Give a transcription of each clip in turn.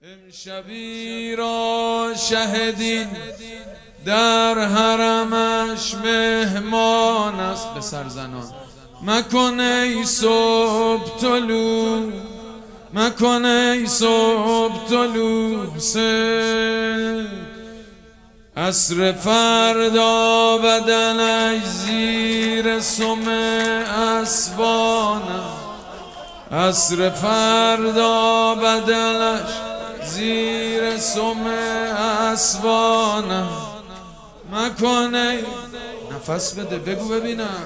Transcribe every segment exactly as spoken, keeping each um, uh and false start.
امشبی را شهدین در حرمش مهمان است. به سرزنان مکن ای صبح طلوع، مکن ای صبح طلوع حسین. عصر فردا بدنش زیر سم اسبان، عصر فردا بدنش زیر سم اسبان. مکن ای نفس بده بگو ببینم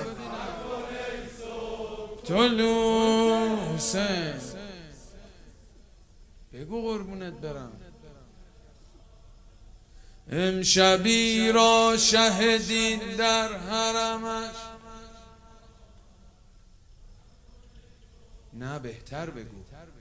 طلوع حسین، بگو قربونت برم. امشبی را شهدین در حرمش، نه بهتر بگو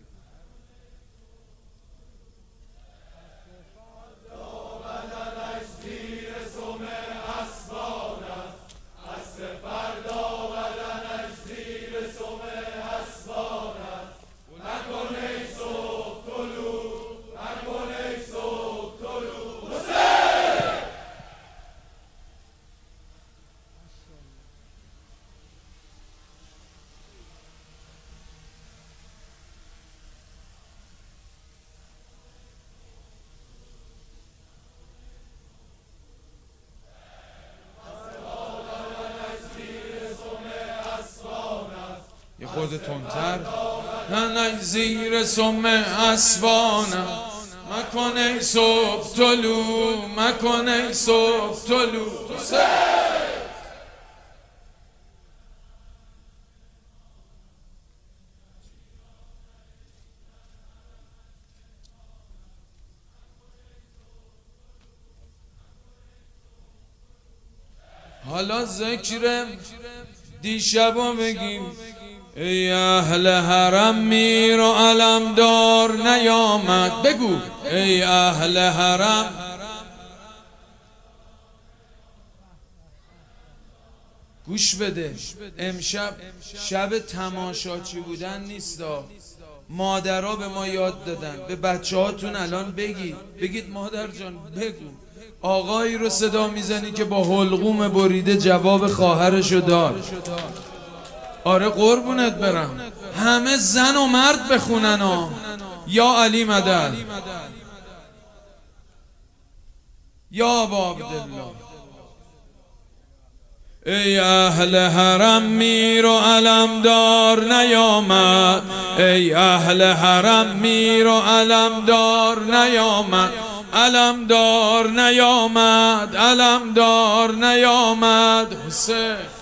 یه خود تندتر. نه نه زیر سم اسبانم، مکن ای صبح طلوع، مکن ای صبح طلوع. حالا ذکر دیشبا بگیم. ای اهل حرم میر و علمدار نیامد. بگو ای اهل حرم. گوش بده، امشب شب تماشاچی بودن نیستا. مادرها به ما یاد دادن. به بچه هاتون الان بگید، بگید مادر جان بگو آقایی رو صدا میزنی که با حلقوم بریده جواب خواهرشو داد. آره قربونت برم، همه زن و مرد بخونن ها. یا علی مدد، یا ابا عبدالله. ای اهل حرم میر و علمدار نیامد، ای اهل حرم میر و علمدار نیامد. علمدار نیامد، علمدار نیامد حسین.